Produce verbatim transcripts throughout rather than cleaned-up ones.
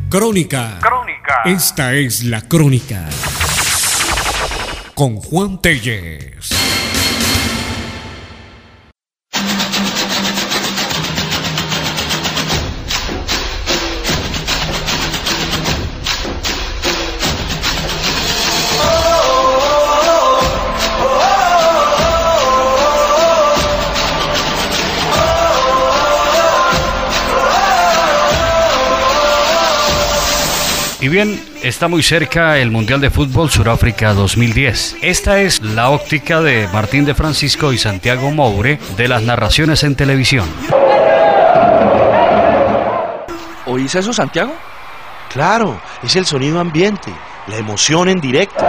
Crónica. Crónica. Esta es la crónica. Con Juan Tellez. Y bien, está muy cerca el Mundial de Fútbol Sudáfrica dos mil diez. Esta es la óptica de Martín de Francisco y Santiago Moure de las narraciones en televisión. ¿Oís eso, Santiago? Claro, es el sonido ambiente, la emoción en directo.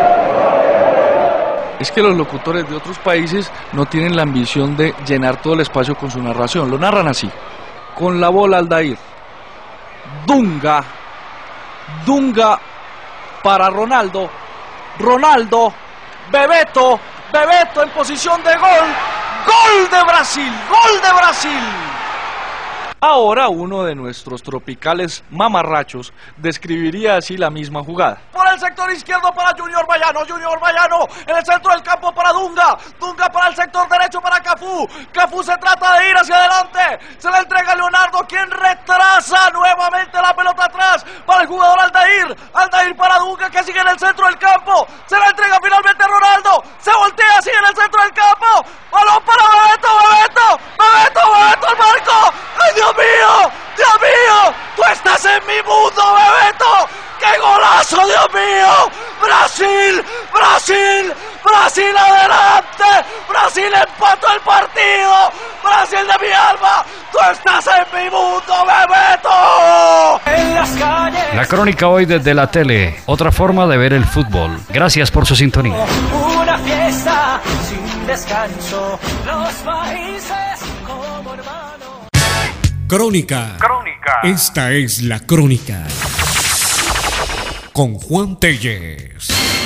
Es que los locutores de otros países no tienen la ambición de llenar todo el espacio con su narración. Lo narran así. Con la bola Aldair. Dunga. Dunga para Ronaldo. Ronaldo. Bebeto. Bebeto en posición de gol. Gol de Brasil. Gol de Brasil. Ahora uno de nuestros tropicales mamarrachos describiría así la misma jugada. Por el sector izquierdo para Junior Bayano, Junior Bayano en el centro del campo para Dunga, Dunga para el sector derecho para Cafú, Cafú se trata de ir hacia adelante, se le entrega a Leonardo, quien retrasa nuevamente la pelota atrás para el jugador Aldair, Aldair para Dunga que sigue en el centro del campo, se la entrega finalmente a Ronaldo, se voltea, sigue en el centro del campo, balón para Bebeto, Bebeto, Bebeto, Bebeto al marco, ¡ay Dios mío! ¡Dios mío! ¡Tú estás en mi mundo, Bebeto! ¡Qué golazo, Dios mío! ¡Brasil! ¡Brasil! ¡Brasil adelante! ¡Brasil empató el partido! ¡Brasil de mi alma! ¡Tú estás en mi mundo, Bebeto! En las calles. La crónica hoy desde la tele, otra forma de ver el fútbol. Gracias por su sintonía. Una fiesta sin descanso, los países como hermanos. Crónica. Crónica. Esta es la crónica. Con Juan Tellez.